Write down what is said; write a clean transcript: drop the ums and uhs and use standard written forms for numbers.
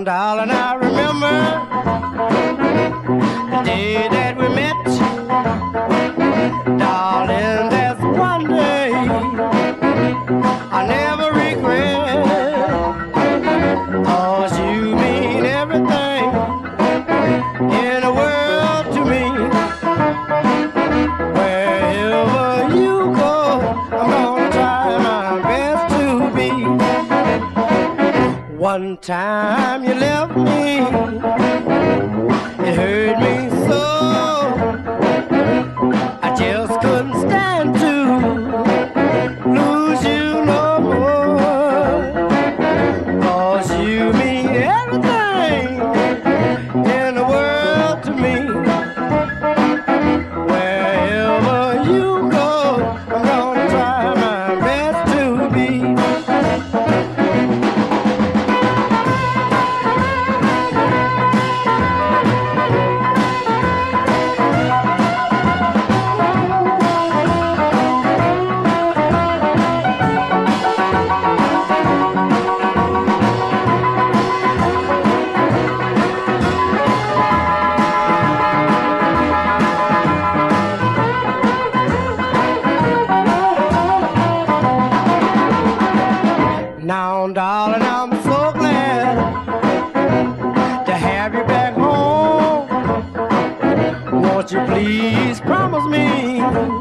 darling, I remember the day that we met. Darling, that's one day I never regret. 'Cause you mean everything in the world to me. Wherever you go, I'm gonna try my best to be. One time you left me, it hurt me so. I just couldn't stand to lose you no more. 'Cause you mean everything in the world to me. Wherever you go, I'm gonna try my best to be. Now, darling, I'm so glad to have you back home. Won't you please promise me